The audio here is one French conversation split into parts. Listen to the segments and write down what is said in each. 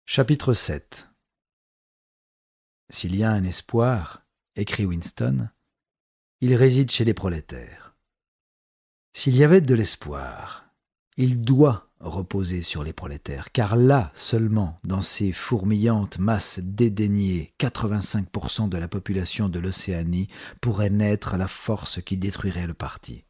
Chapitre 7. S'il y a un espoir, écrit Winston, il réside chez les prolétaires. S'il y avait de l'espoir, il doit reposer sur les prolétaires, car là seulement, dans ces fourmillantes masses dédaignées, 85% de la population de l'Océanie pourrait naître la force qui détruirait le parti.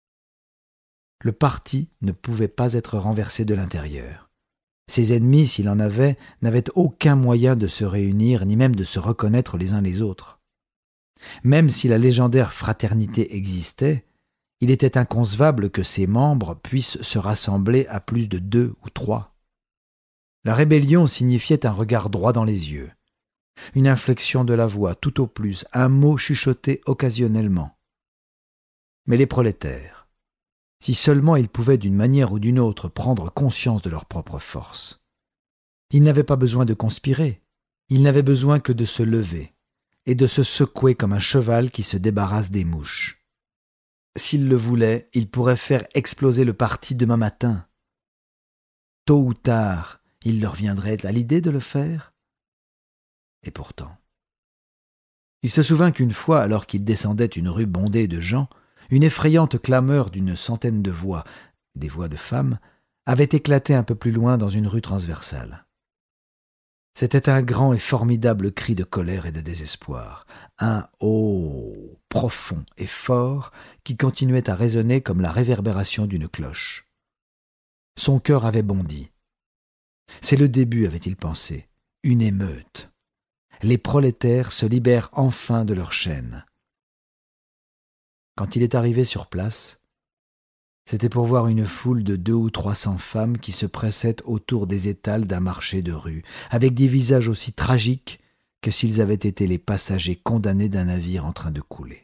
Le parti ne pouvait pas être renversé de l'intérieur. Ses ennemis, s'il en avait, n'avaient aucun moyen de se réunir, ni même de se reconnaître les uns les autres. Même si la légendaire fraternité existait, il était inconcevable que ses membres puissent se rassembler à plus de 2 ou 3. La rébellion signifiait un regard droit dans les yeux, une inflexion de la voix, tout au plus, un mot chuchoté occasionnellement. Mais les prolétaires, si seulement ils pouvaient d'une manière ou d'une autre prendre conscience de leur propre force. Ils n'avaient pas besoin de conspirer, ils n'avaient besoin que de se lever et de se secouer comme un cheval qui se débarrasse des mouches. S'ils le voulaient, ils pourraient faire exploser le parti demain matin. Tôt ou tard, il leur viendrait à l'idée de le faire. Et pourtant, il se souvint qu'une fois, alors qu'il descendait une rue bondée de gens, une effrayante clameur d'une centaine de voix, des voix de femmes, avait éclaté un peu plus loin dans une rue transversale. C'était un grand et formidable cri de colère et de désespoir, un « oh » profond et fort qui continuait à résonner comme la réverbération d'une cloche. Son cœur avait bondi. C'est le début, avait-il pensé, une émeute. Les prolétaires se libèrent enfin de leurs chaînes. Quand il est arrivé sur place, c'était pour voir une foule de 200 ou 300 femmes qui se pressaient autour des étals d'un marché de rue, avec des visages aussi tragiques que s'ils avaient été les passagers condamnés d'un navire en train de couler.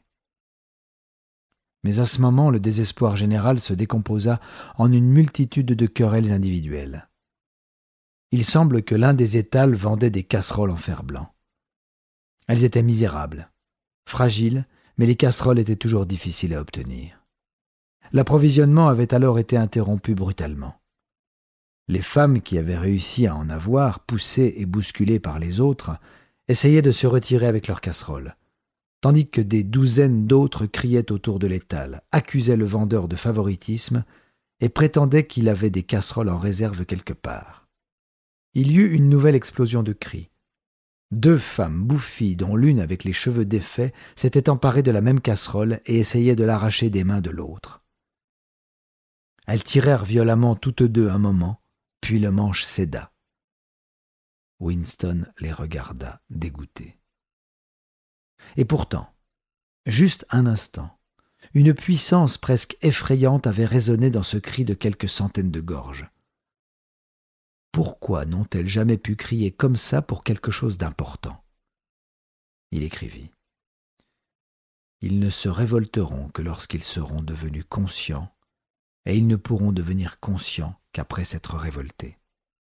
Mais à ce moment, le désespoir général se décomposa en une multitude de querelles individuelles. Il semble que l'un des étals vendait des casseroles en fer-blanc. Elles étaient misérables, fragiles, mais les casseroles étaient toujours difficiles à obtenir. L'approvisionnement avait alors été interrompu brutalement. Les femmes qui avaient réussi à en avoir, poussées et bousculées par les autres, essayaient de se retirer avec leurs casseroles, tandis que des douzaines d'autres criaient autour de l'étal, accusaient le vendeur de favoritisme et prétendaient qu'il avait des casseroles en réserve quelque part. Il y eut une nouvelle explosion de cris. 2 femmes bouffies, dont l'une avec les cheveux défaits, s'étaient emparées de la même casserole et essayaient de l'arracher des mains de l'autre. Elles tirèrent violemment toutes deux un moment, puis le manche céda. Winston les regarda, dégoûté. Et pourtant, juste un instant, une puissance presque effrayante avait résonné dans ce cri de quelques centaines de gorges. Pourquoi n'ont-elles jamais pu crier comme ça pour quelque chose d'important ? Il écrivit. Ils ne se révolteront que lorsqu'ils seront devenus conscients, et ils ne pourront devenir conscients qu'après s'être révoltés.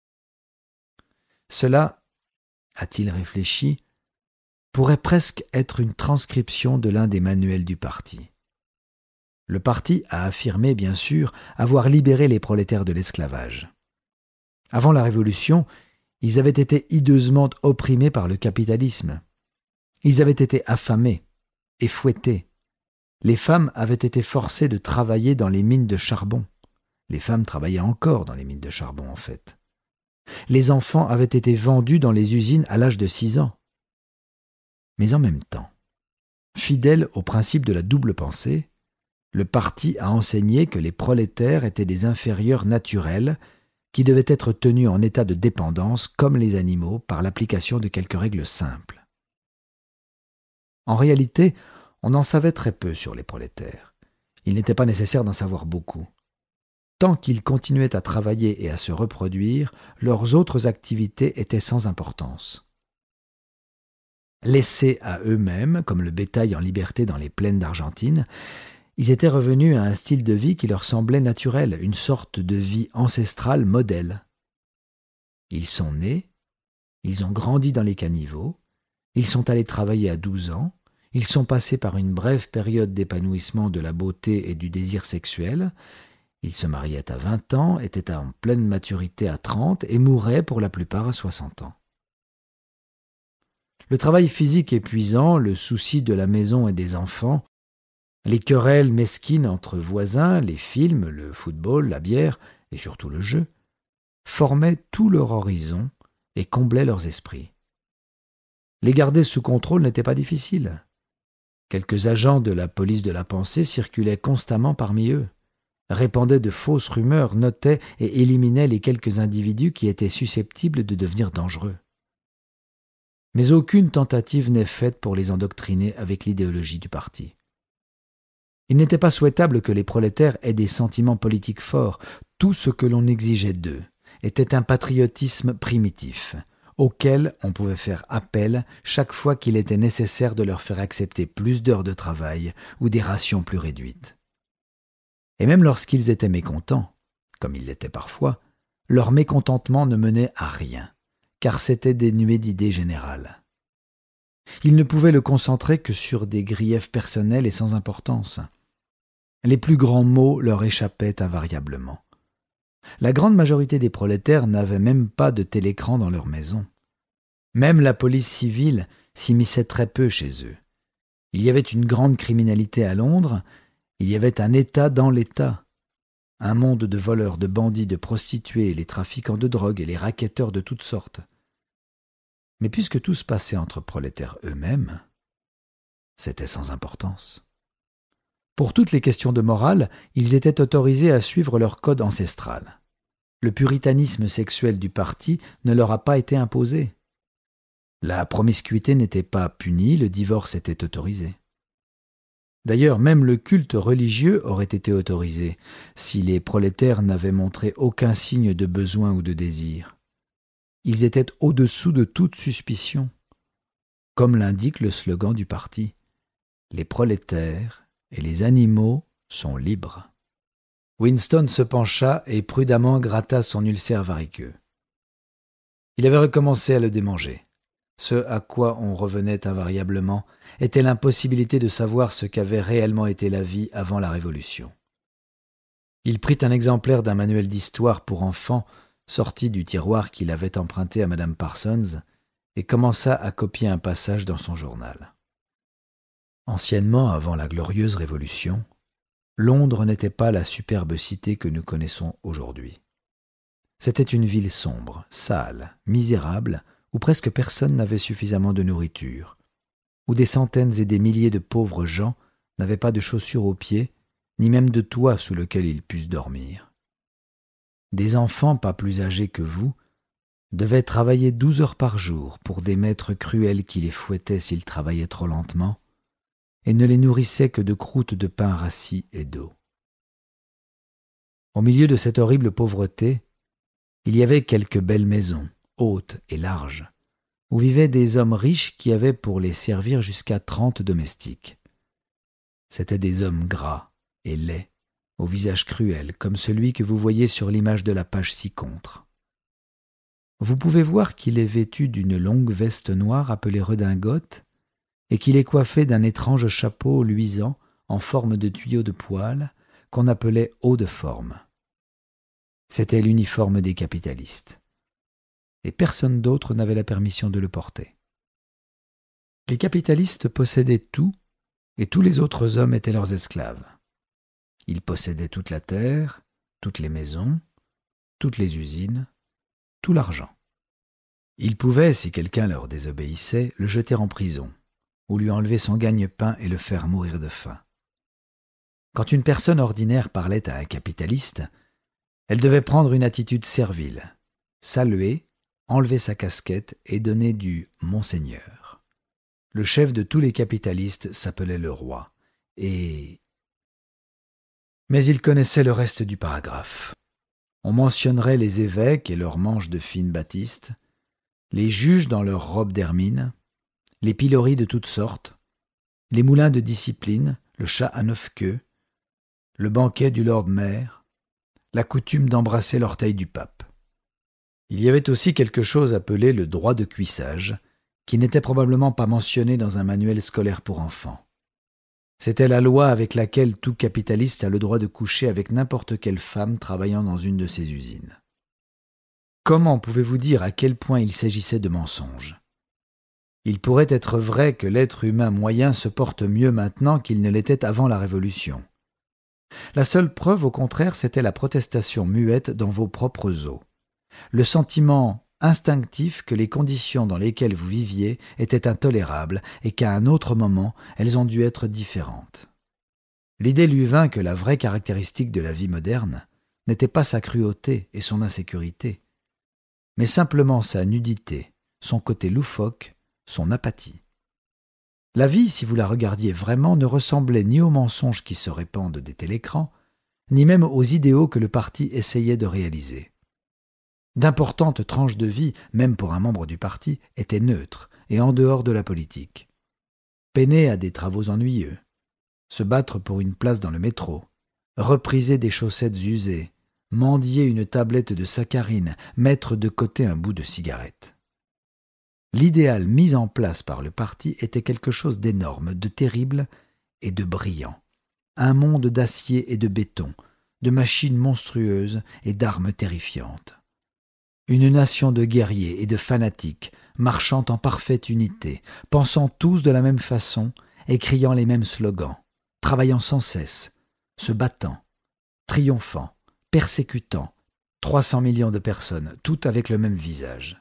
Cela, a-t-il réfléchi, pourrait presque être une transcription de l'un des manuels du parti. Le parti a affirmé, bien sûr, avoir libéré les prolétaires de l'esclavage. Avant la Révolution, ils avaient été hideusement opprimés par le capitalisme. Ils avaient été affamés et fouettés. Les femmes avaient été forcées de travailler dans les mines de charbon. Les femmes travaillaient encore dans les mines de charbon, en fait. Les enfants avaient été vendus dans les usines à l'âge de 6 ans. Mais en même temps, fidèle au principe de la double pensée, le parti a enseigné que les prolétaires étaient des inférieurs naturels qui devaient être tenus en état de dépendance, comme les animaux, par l'application de quelques règles simples. En réalité, on en savait très peu sur les prolétaires. Il n'était pas nécessaire d'en savoir beaucoup. Tant qu'ils continuaient à travailler et à se reproduire, leurs autres activités étaient sans importance. Laissés à eux-mêmes, comme le bétail en liberté dans les plaines d'Argentine, ils étaient revenus à un style de vie qui leur semblait naturel, une sorte de vie ancestrale modèle. Ils sont nés, ils ont grandi dans les caniveaux, ils sont allés travailler à 12 ans, ils sont passés par une brève période d'épanouissement de la beauté et du désir sexuel, Ils se mariaient à 20 ans, étaient en pleine maturité à 30 et mouraient pour la plupart à 60 ans. Le travail physique épuisant, le souci de la maison et des enfants, les querelles mesquines entre voisins, les films, le football, la bière et surtout le jeu, formaient tout leur horizon et comblaient leurs esprits. Les garder sous contrôle n'était pas difficile. Quelques agents de la police de la pensée circulaient constamment parmi eux, répandaient de fausses rumeurs, notaient et éliminaient les quelques individus qui étaient susceptibles de devenir dangereux. Mais aucune tentative n'est faite pour les endoctriner avec l'idéologie du parti. Il n'était pas souhaitable que les prolétaires aient des sentiments politiques forts. Tout ce que l'on exigeait d'eux était un patriotisme primitif, auquel on pouvait faire appel chaque fois qu'il était nécessaire de leur faire accepter plus d'heures de travail ou des rations plus réduites. Et même lorsqu'ils étaient mécontents, comme ils l'étaient parfois, leur mécontentement ne menait à rien, car c'était dénué d'idées générales. Ils ne pouvaient le concentrer que sur des griefs personnels et sans importance. Les plus grands maux leur échappaient invariablement. La grande majorité des prolétaires n'avaient même pas de télécran dans leur maison. Même la police civile s'immisçait très peu chez eux. Il y avait une grande criminalité à Londres, il y avait un État dans l'État, un monde de voleurs, de bandits, de prostituées, les trafiquants de drogue et les racketteurs de toutes sortes. Mais puisque tout se passait entre prolétaires eux-mêmes, c'était sans importance. Pour toutes les questions de morale, ils étaient autorisés à suivre leur code ancestral. Le puritanisme sexuel du parti ne leur a pas été imposé. La promiscuité n'était pas punie, le divorce était autorisé. D'ailleurs, même le culte religieux aurait été autorisé si les prolétaires n'avaient montré aucun signe de besoin ou de désir. Ils étaient au-dessous de toute suspicion. Comme l'indique le slogan du parti, « Les prolétaires et les animaux sont libres ». Winston se pencha et prudemment gratta son ulcère variqueux. Il avait recommencé à le démanger. Ce à quoi on revenait invariablement était l'impossibilité de savoir ce qu'avait réellement été la vie avant la Révolution. Il prit un exemplaire d'un manuel d'histoire pour enfants sorti du tiroir qu'il avait emprunté à Madame Parsons et commença à copier un passage dans son journal. Anciennement, avant la glorieuse Révolution, Londres n'était pas la superbe cité que nous connaissons aujourd'hui. C'était une ville sombre, sale, misérable, où presque personne n'avait suffisamment de nourriture, où des centaines et des milliers de pauvres gens n'avaient pas de chaussures aux pieds, ni même de toit sous lequel ils pussent dormir. Des enfants pas plus âgés que vous devaient travailler 12 heures par jour pour des maîtres cruels qui les fouettaient s'ils travaillaient trop lentement et ne les nourrissaient que de croûtes de pain rassis et d'eau. Au milieu de cette horrible pauvreté, il y avait quelques belles maisons, hautes et larges, où vivaient des hommes riches qui avaient pour les servir jusqu'à 30 domestiques. C'étaient des hommes gras et laids, au visage cruel, comme celui que vous voyez sur l'image de la page ci-contre. Vous pouvez voir qu'il est vêtu d'une longue veste noire appelée redingote et qu'il est coiffé d'un étrange chapeau luisant en forme de tuyau de poêle qu'on appelait haut de forme. C'était l'uniforme des capitalistes, et personne d'autre n'avait la permission de le porter. Les capitalistes possédaient tout, et tous les autres hommes étaient leurs esclaves. Ils possédaient toute la terre, toutes les maisons, toutes les usines, tout l'argent. Ils pouvaient, si quelqu'un leur désobéissait, le jeter en prison, ou lui enlever son gagne-pain et le faire mourir de faim. Quand une personne ordinaire parlait à un capitaliste, elle devait prendre une attitude servile, saluer, enlever sa casquette et donner du « Monseigneur ». Le chef de tous les capitalistes s'appelait le roi, et... Mais il connaissait le reste du paragraphe. On mentionnerait les évêques et leurs manches de fine batiste, les juges dans leurs robes d'hermine, les piloris de toutes sortes, les moulins de discipline, le chat à 9 queues, le banquet du Lord Mayor, la coutume d'embrasser l'orteil du pape. Il y avait aussi quelque chose appelé le droit de cuissage, qui n'était probablement pas mentionné dans un manuel scolaire pour enfants. C'était la loi avec laquelle tout capitaliste a le droit de coucher avec n'importe quelle femme travaillant dans une de ses usines. Comment pouvez-vous dire à quel point il s'agissait de mensonges ? Il pourrait être vrai que l'être humain moyen se porte mieux maintenant qu'il ne l'était avant la Révolution. La seule preuve, au contraire, c'était la protestation muette dans vos propres os. Le sentiment instinctif que les conditions dans lesquelles vous viviez étaient intolérables et qu'à un autre moment, elles ont dû être différentes. L'idée lui vint que la vraie caractéristique de la vie moderne n'était pas sa cruauté et son insécurité, mais simplement sa nudité, son côté loufoque, son apathie. La vie, si vous la regardiez vraiment, ne ressemblait ni aux mensonges qui se répandent des télécrans, ni même aux idéaux que le parti essayait de réaliser. D'importantes tranches de vie, même pour un membre du parti, étaient neutres et en dehors de la politique. Peiner à des travaux ennuyeux, se battre pour une place dans le métro, repriser des chaussettes usées, mendier une tablette de saccharine, mettre de côté un bout de cigarette. L'idéal mis en place par le parti était quelque chose d'énorme, de terrible et de brillant. Un monde d'acier et de béton, de machines monstrueuses et d'armes terrifiantes. Une nation de guerriers et de fanatiques, marchant en parfaite unité, pensant tous de la même façon et criant les mêmes slogans, travaillant sans cesse, se battant, triomphant, persécutant, 300 millions de personnes, toutes avec le même visage.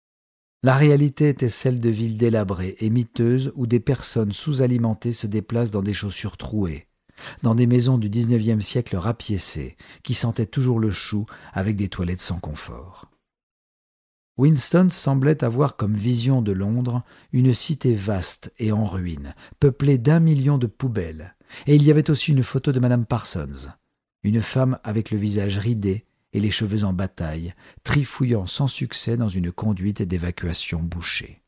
La réalité était celle de villes délabrées et miteuses où des personnes sous-alimentées se déplacent dans des chaussures trouées, dans des maisons du XIXe siècle rapiécées, qui sentaient toujours le chou avec des toilettes sans confort. Winston semblait avoir comme vision de Londres une cité vaste et en ruine, peuplée d'1 million de poubelles, et il y avait aussi une photo de Madame Parsons, une femme avec le visage ridé et les cheveux en bataille, trifouillant sans succès dans une conduite d'évacuation bouchée.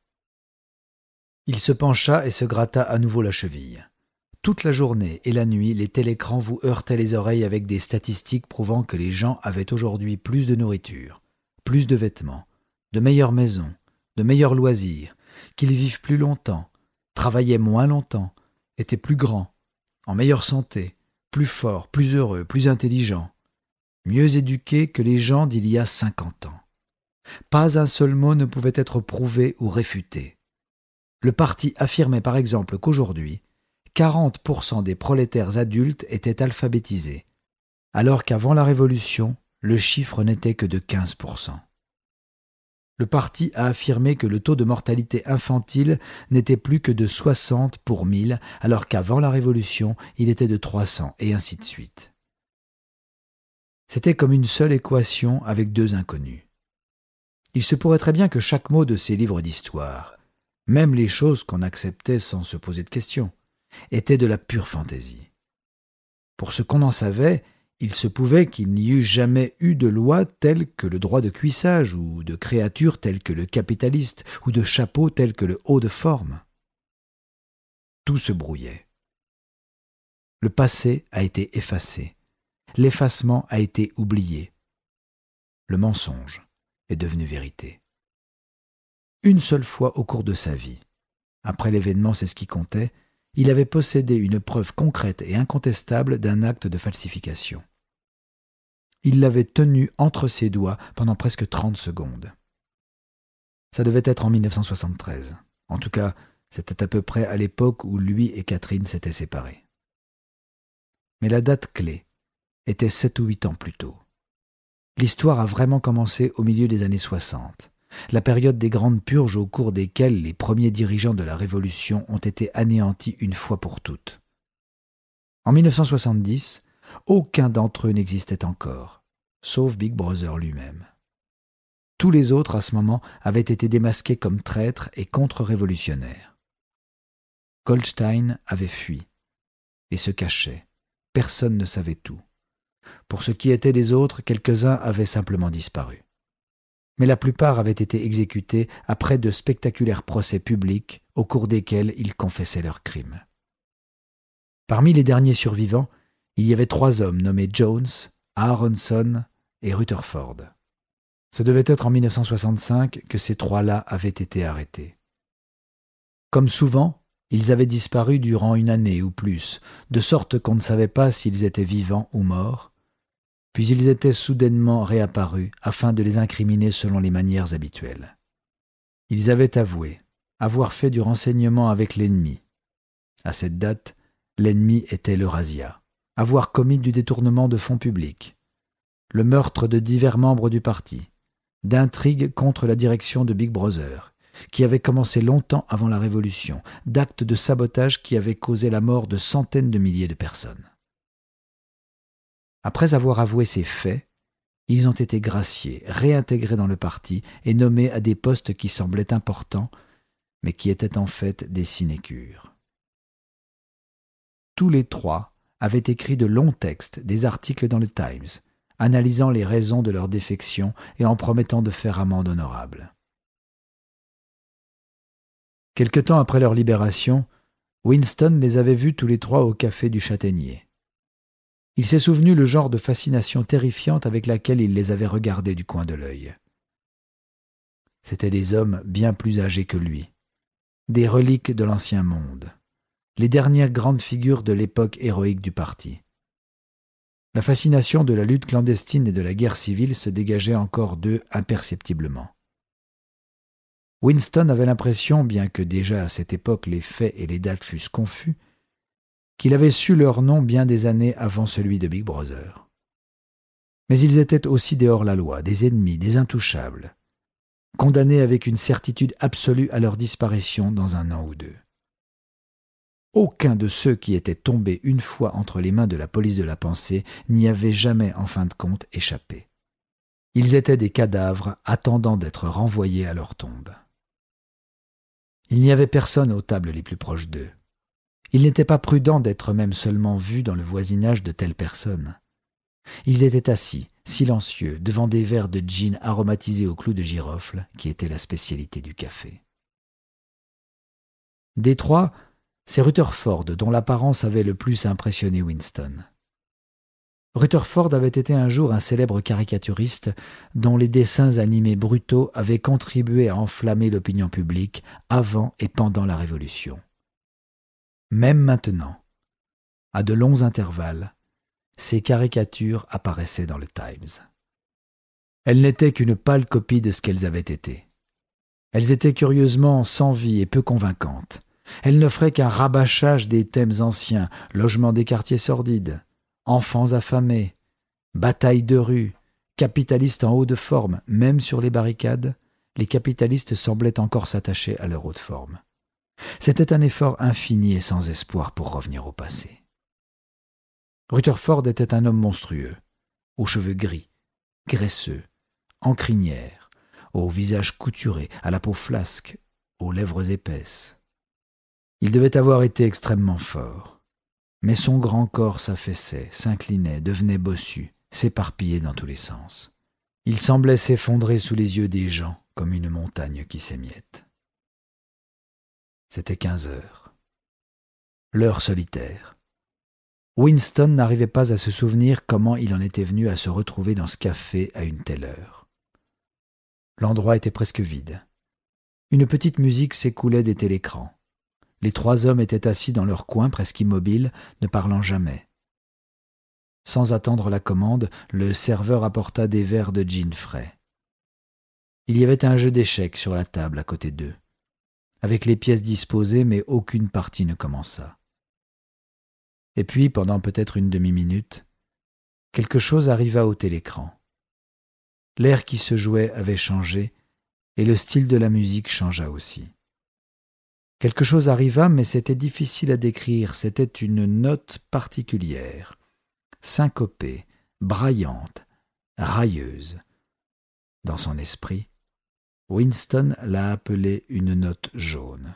Il se pencha et se gratta à nouveau la cheville. Toute la journée et la nuit, les télécrans vous heurtaient les oreilles avec des statistiques prouvant que les gens avaient aujourd'hui plus de nourriture, plus de vêtements, de meilleures maisons, de meilleurs loisirs, qu'ils vivent plus longtemps, travaillaient moins longtemps, étaient plus grands, en meilleure santé, plus forts, plus heureux, plus intelligents, mieux éduqués que les gens d'il y a 50 ans. Pas un seul mot ne pouvait être prouvé ou réfuté. Le parti affirmait par exemple qu'aujourd'hui, 40% des prolétaires adultes étaient alphabétisés, alors qu'avant la Révolution, le chiffre n'était que de 15%. Le parti a affirmé que le taux de mortalité infantile n'était plus que de 60 pour 1000, alors qu'avant la Révolution, il était de 300, et ainsi de suite. C'était comme une seule équation avec deux inconnus. Il se pourrait très bien que chaque mot de ces livres d'histoire, même les choses qu'on acceptait sans se poser de questions, était de la pure fantaisie. Pour ce qu'on en savait, il se pouvait qu'il n'y eût jamais eu de loi telle que le droit de cuissage, ou de créature telle que le capitaliste, ou de chapeau tel que le haut de forme. Tout se brouillait. Le passé a été effacé. L'effacement a été oublié. Le mensonge est devenu vérité. Une seule fois au cours de sa vie, après l'événement, c'est ce qui comptait, il avait possédé une preuve concrète et incontestable d'un acte de falsification. Il l'avait tenu entre ses doigts pendant presque 30 secondes. Ça devait être en 1973. En tout cas, c'était à peu près à l'époque où lui et Catherine s'étaient séparés. Mais la date clé était 7 ou 8 ans plus tôt. L'histoire a vraiment commencé au milieu des années 60, la période des grandes purges au cours desquelles les premiers dirigeants de la Révolution ont été anéantis une fois pour toutes. En 1970, aucun d'entre eux n'existait encore, sauf Big Brother lui-même. Tous les autres, à ce moment, avaient été démasqués comme traîtres et contre-révolutionnaires. Goldstein avait fui et se cachait. Personne ne savait tout. Pour ce qui était des autres, quelques-uns avaient simplement disparu. Mais la plupart avaient été exécutés après de spectaculaires procès publics au cours desquels ils confessaient leurs crimes. Parmi les derniers survivants, il y avait 3 hommes nommés Jones, Aronson et Rutherford. Ce devait être en 1965 que ces 3-là avaient été arrêtés. Comme souvent, Ils avaient disparu durant 1 année ou plus, de sorte qu'on ne savait pas s'ils étaient vivants ou morts, puis ils étaient soudainement réapparus afin de les incriminer selon les manières habituelles. Ils avaient avoué avoir fait du renseignement avec l'ennemi. À cette date, l'ennemi était le razzia, avoir commis du détournement de fonds publics, le meurtre de divers membres du parti, d'intrigues contre la direction de Big Brother, qui avait commencé longtemps avant la Révolution, d'actes de sabotage qui avaient causé la mort de centaines de milliers de personnes. Après avoir avoué ces faits, ils ont été graciés, réintégrés dans le parti et nommés à des postes qui semblaient importants, mais qui étaient en fait des sinécures. Tous les 3 avaient écrit de longs textes, des articles dans le Times, analysant les raisons de leur défection et en promettant de faire amende honorable. Quelque temps après leur libération, Winston les avait vus tous les 3 au café du Châtaignier. Il s'est souvenu le genre de fascination terrifiante avec laquelle il les avait regardés du coin de l'œil. C'étaient des hommes bien plus âgés que lui, des reliques de l'ancien monde, les dernières grandes figures de l'époque héroïque du parti. La fascination de la lutte clandestine et de la guerre civile se dégageait encore d'eux imperceptiblement. Winston avait l'impression, bien que déjà à cette époque les faits et les dates fussent confus, qu'il avait su leur nom bien des années avant celui de Big Brother. Mais ils étaient aussi des hors-la-loi, des ennemis, des intouchables, condamnés avec une certitude absolue à leur disparition dans 1 an ou 2. Aucun de ceux qui étaient tombés une fois entre les mains de la police de la pensée n'y avait jamais, en fin de compte, échappé. Ils étaient des cadavres attendant d'être renvoyés à leur tombe. Il n'y avait personne aux tables les plus proches d'eux. Il n'était pas prudent d'être même seulement vus dans le voisinage de telles personnes. Ils étaient assis, silencieux, devant des verres de gin aromatisés au clou de girofle, qui était la spécialité du café. Des 3, c'est Rutherford dont l'apparence avait le plus impressionné Winston. Rutherford avait été un jour un célèbre caricaturiste dont les dessins animés brutaux avaient contribué à enflammer l'opinion publique avant et pendant la Révolution. Même maintenant, à de longs intervalles, ces caricatures apparaissaient dans le Times. Elles n'étaient qu'une pâle copie de ce qu'elles avaient été. Elles étaient curieusement sans vie et peu convaincantes. Elles n'offraient qu'un rabâchage des thèmes anciens, logement des quartiers sordides, enfants affamés, batailles de rue, capitalistes en haut de forme. Même sur les barricades, les capitalistes semblaient encore s'attacher à leur haute forme. C'était un effort infini et sans espoir pour revenir au passé. Rutherford était un homme monstrueux, aux cheveux gris, graisseux, en crinière, au visage couturé, à la peau flasque, aux lèvres épaisses. Il devait avoir été extrêmement fort, mais son grand corps s'affaissait, s'inclinait, devenait bossu, s'éparpillait dans tous les sens. Il semblait s'effondrer sous les yeux des gens comme une montagne qui s'émiette. C'était 15 heures. L'heure solitaire. Winston n'arrivait pas à se souvenir comment il en était venu à se retrouver dans ce café à une telle heure. L'endroit était presque vide. Une petite musique s'écoulait des télécrans. Les 3 hommes étaient assis dans leur coin, presque immobiles, ne parlant jamais. Sans attendre la commande, le serveur apporta des verres de gin frais. Il y avait un jeu d'échecs sur la table à côté d'eux, avec les pièces disposées, mais aucune partie ne commença. Et puis, pendant peut-être une demi-minute, quelque chose arriva au télécran. L'air qui se jouait avait changé, et le style de la musique changea aussi. Quelque chose arriva, mais c'était difficile à décrire, c'était une note particulière, syncopée, braillante, railleuse. Dans son esprit, Winston l'a appelée une note jaune.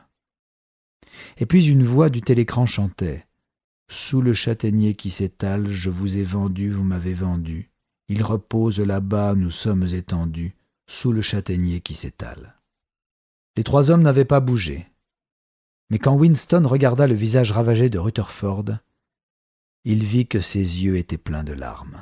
Et puis une voix du télécran chantait « Sous le châtaignier qui s'étale, je vous ai vendu, vous m'avez vendu. Il repose là-bas, nous sommes étendus, sous le châtaignier qui s'étale. » Les 3 hommes n'avaient pas bougé. Mais quand Winston regarda le visage ravagé de Rutherford, il vit que ses yeux étaient pleins de larmes.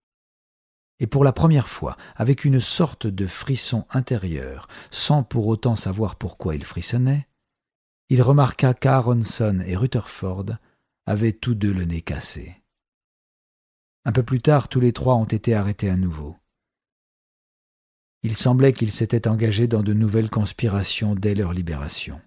Et pour la première fois, avec une sorte de frisson intérieur, sans pour autant savoir pourquoi il frissonnait, il remarqua qu'Aaronson et Rutherford avaient tous deux le nez cassé. Un peu plus tard, tous les trois ont été arrêtés à nouveau. Il semblait qu'ils s'étaient engagés dans de nouvelles conspirations dès leur libération.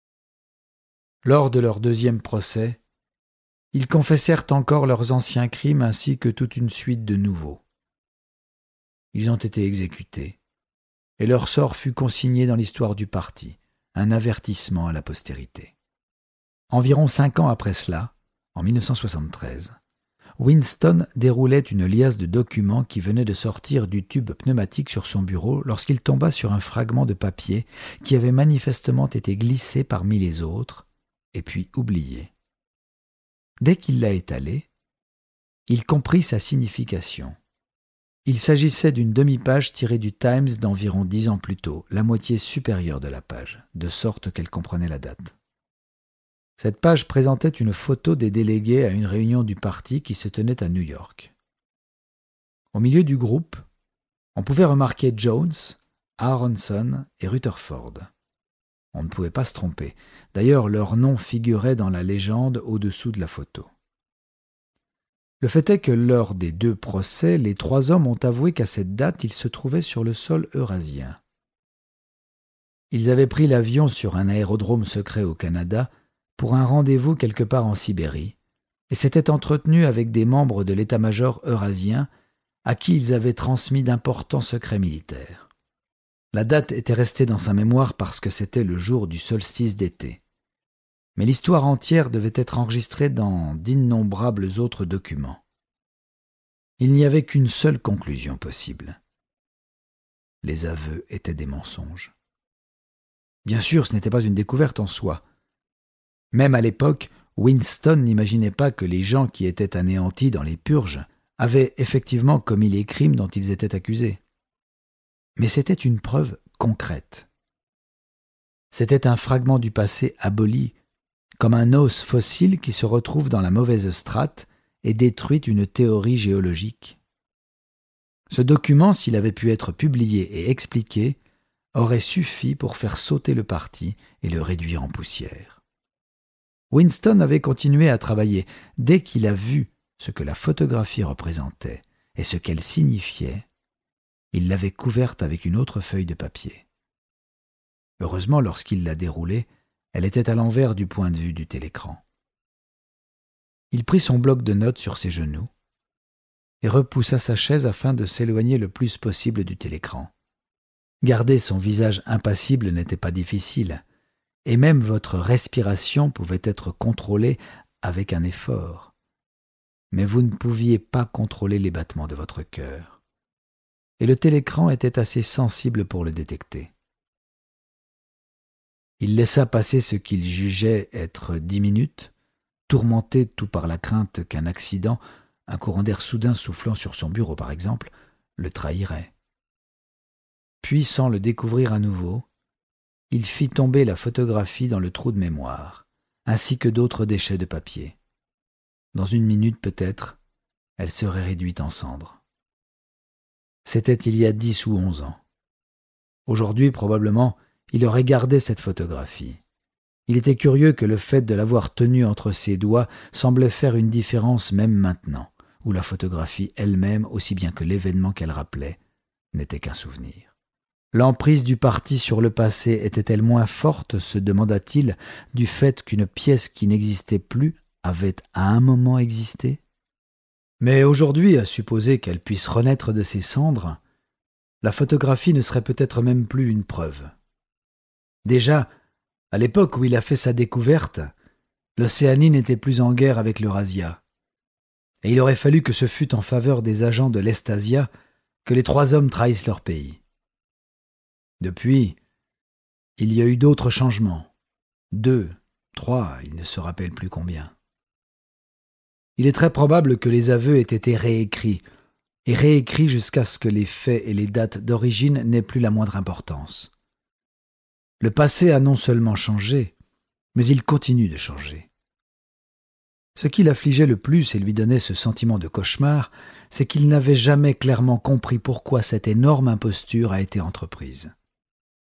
Lors de leur deuxième procès, ils confessèrent encore leurs anciens crimes ainsi que toute une suite de nouveaux. Ils ont été exécutés, et leur sort fut consigné dans l'histoire du parti, un avertissement à la postérité. Environ 5 ans après cela, en 1973, Winston déroulait une liasse de documents qui venaient de sortir du tube pneumatique sur son bureau lorsqu'il tomba sur un fragment de papier qui avait manifestement été glissé parmi les autres et puis oublié. Dès qu'il l'a étalé, il comprit sa signification. Il s'agissait d'une demi-page tirée du Times d'environ 10 ans plus tôt, la moitié supérieure de la page, de sorte qu'elle comprenait la date. Cette page présentait une photo des délégués à une réunion du parti qui se tenait à New York. Au milieu du groupe, on pouvait remarquer Jones, Aaronson et Rutherford. On ne pouvait pas se tromper. D'ailleurs, leurs noms figuraient dans la légende au-dessous de la photo. Le fait est que lors des 2 procès, les 3 hommes ont avoué qu'à cette date, ils se trouvaient sur le sol eurasien. Ils avaient pris l'avion sur un aérodrome secret au Canada pour un rendez-vous quelque part en Sibérie et s'étaient entretenus avec des membres de l'état-major eurasien à qui ils avaient transmis d'importants secrets militaires. La date était restée dans sa mémoire parce que c'était le jour du solstice d'été. Mais l'histoire entière devait être enregistrée dans d'innombrables autres documents. Il n'y avait qu'une seule conclusion possible. Les aveux étaient des mensonges. Bien sûr, ce n'était pas une découverte en soi. Même à l'époque, Winston n'imaginait pas que les gens qui étaient anéantis dans les purges avaient effectivement commis les crimes dont ils étaient accusés. Mais c'était une preuve concrète. C'était un fragment du passé aboli, comme un os fossile qui se retrouve dans la mauvaise strate et détruit une théorie géologique. Ce document, s'il avait pu être publié et expliqué, aurait suffi pour faire sauter le parti et le réduire en poussière. Winston avait continué à travailler dès qu'il a vu ce que la photographie représentait et ce qu'elle signifiait. Il l'avait couverte avec une autre feuille de papier. Heureusement, lorsqu'il la déroulée, elle était à l'envers du point de vue du télécran. Il prit son bloc de notes sur ses genoux et repoussa sa chaise afin de s'éloigner le plus possible du télécran. Garder son visage impassible n'était pas difficile, et même votre respiration pouvait être contrôlée avec un effort. Mais vous ne pouviez pas contrôler les battements de votre cœur. Et le télécran était assez sensible pour le détecter. Il laissa passer ce qu'il jugeait être 10 minutes, tourmenté tout par la crainte qu'un accident, un courant d'air soudain soufflant sur son bureau par exemple, le trahirait. Puis, sans le découvrir à nouveau, il fit tomber la photographie dans le trou de mémoire, ainsi que d'autres déchets de papier. Dans 1 minute peut-être, elle serait réduite en cendres. C'était il y a 10 ou 11 ans. Aujourd'hui, probablement, il aurait gardé cette photographie. Il était curieux que le fait de l'avoir tenue entre ses doigts semblait faire une différence même maintenant, où la photographie elle-même, aussi bien que l'événement qu'elle rappelait, n'était qu'un souvenir. L'emprise du parti sur le passé était-elle moins forte, se demanda-t-il, du fait qu'une pièce qui n'existait plus avait à un moment existé ? Mais aujourd'hui, à supposer qu'elle puisse renaître de ses cendres, la photographie ne serait peut-être même plus une preuve. Déjà, à l'époque où il a fait sa découverte, l'Océanie n'était plus en guerre avec l'Eurasia. Et il aurait fallu que ce fût en faveur des agents de l'Estasia que les 3 hommes trahissent leur pays. Depuis, il y a eu d'autres changements. 2, 3, il ne se rappelle plus combien. Il est très probable que les aveux aient été réécrits, et réécrits jusqu'à ce que les faits et les dates d'origine n'aient plus la moindre importance. Le passé a non seulement changé, mais il continue de changer. Ce qui l'affligeait le plus et lui donnait ce sentiment de cauchemar, c'est qu'il n'avait jamais clairement compris pourquoi cette énorme imposture a été entreprise.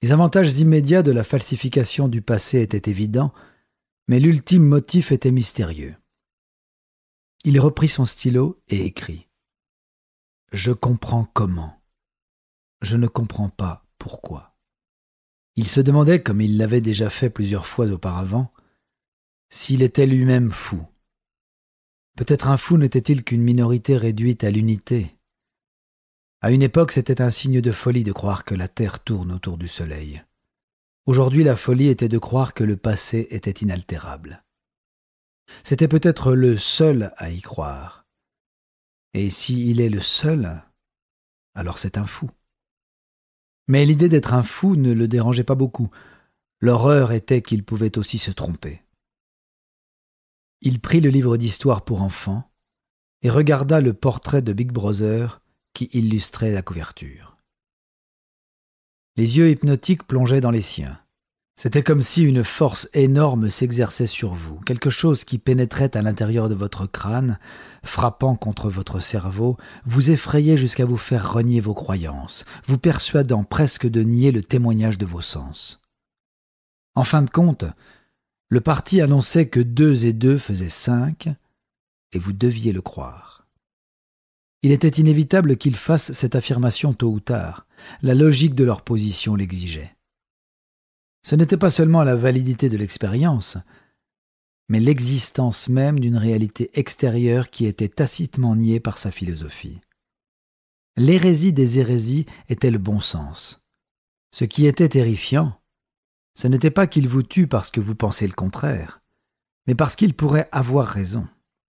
Les avantages immédiats de la falsification du passé étaient évidents, mais l'ultime motif était mystérieux. Il reprit son stylo et écrit « Je comprends comment. Je ne comprends pas pourquoi. » Il se demandait, comme il l'avait déjà fait plusieurs fois auparavant, s'il était lui-même fou. Peut-être un fou n'était-il qu'une minorité réduite à l'unité. À une époque, c'était un signe de folie de croire que la Terre tourne autour du Soleil. Aujourd'hui, la folie était de croire que le passé était inaltérable. C'était peut-être le seul à y croire. Et s'il est le seul, alors c'est un fou. Mais l'idée d'être un fou ne le dérangeait pas beaucoup. L'horreur était qu'il pouvait aussi se tromper. Il prit le livre d'histoire pour enfants et regarda le portrait de Big Brother qui illustrait la couverture. Les yeux hypnotiques plongeaient dans les siens. C'était comme si une force énorme s'exerçait sur vous, quelque chose qui pénétrait à l'intérieur de votre crâne, frappant contre votre cerveau, vous effrayait jusqu'à vous faire renier vos croyances, vous persuadant presque de nier le témoignage de vos sens. En fin de compte, le parti annonçait que 2 et 2 faisaient 5, et vous deviez le croire. Il était inévitable qu'ils fassent cette affirmation tôt ou tard. La logique de leur position l'exigeait. Ce n'était pas seulement la validité de l'expérience, mais l'existence même d'une réalité extérieure qui était tacitement niée par sa philosophie. L'hérésie des hérésies était le bon sens. Ce qui était terrifiant, ce n'était pas qu'il vous tue parce que vous pensez le contraire, mais parce qu'il pourrait avoir raison.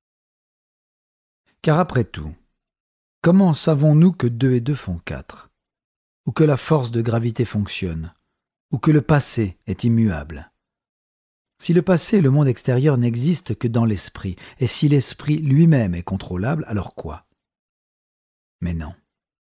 Car après tout, comment savons-nous que 2 et 2 font 4 ? Ou que la force de gravité fonctionne ? Ou que le passé est immuable ? Si le passé et le monde extérieur n'existent que dans l'esprit, et si l'esprit lui-même est contrôlable, alors quoi ? Mais non.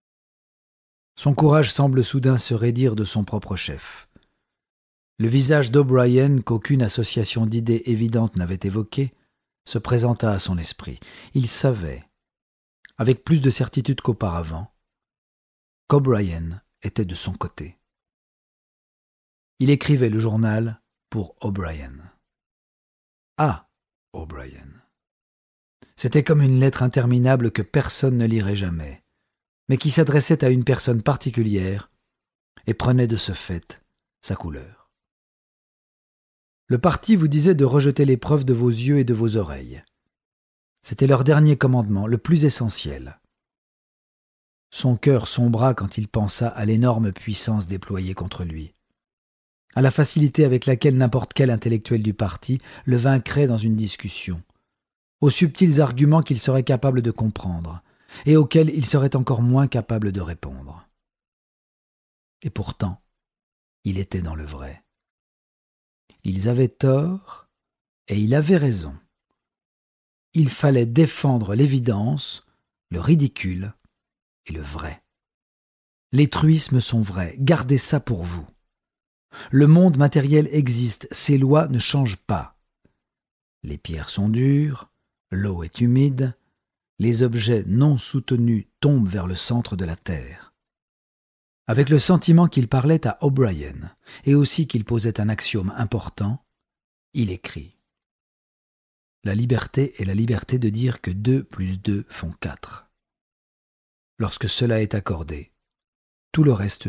Son courage semble soudain se raidir de son propre chef. Le visage d'O'Brien, qu'aucune association d'idées évidentes n'avait évoqué, se présenta à son esprit. Il savait, avec plus de certitude qu'auparavant, qu'O'Brien était de son côté. Il écrivait le journal pour O'Brien. À O'Brien. C'était comme une lettre interminable que personne ne lirait jamais, mais qui s'adressait à une personne particulière et prenait de ce fait sa couleur. Le parti vous disait de rejeter l'épreuve de vos yeux et de vos oreilles. C'était leur dernier commandement, le plus essentiel. Son cœur sombra quand il pensa à l'énorme puissance déployée contre lui, à la facilité avec laquelle n'importe quel intellectuel du parti le vaincrait dans une discussion, aux subtils arguments qu'il serait capable de comprendre et auxquels il serait encore moins capable de répondre. Et pourtant, il était dans le vrai. Ils avaient tort et il avait raison. Il fallait défendre l'évidence, le ridicule et le vrai. Les truismes sont vrais, gardez ça pour vous. Le monde matériel existe, ses lois ne changent pas. Les pierres sont dures, l'eau est humide, les objets non soutenus tombent vers le centre de la Terre. Avec le sentiment qu'il parlait à O'Brien, et aussi qu'il posait un axiome important, il écrit « La liberté est la liberté de dire que 2 plus 2 font 4. Lorsque cela est accordé, tout le reste suit. »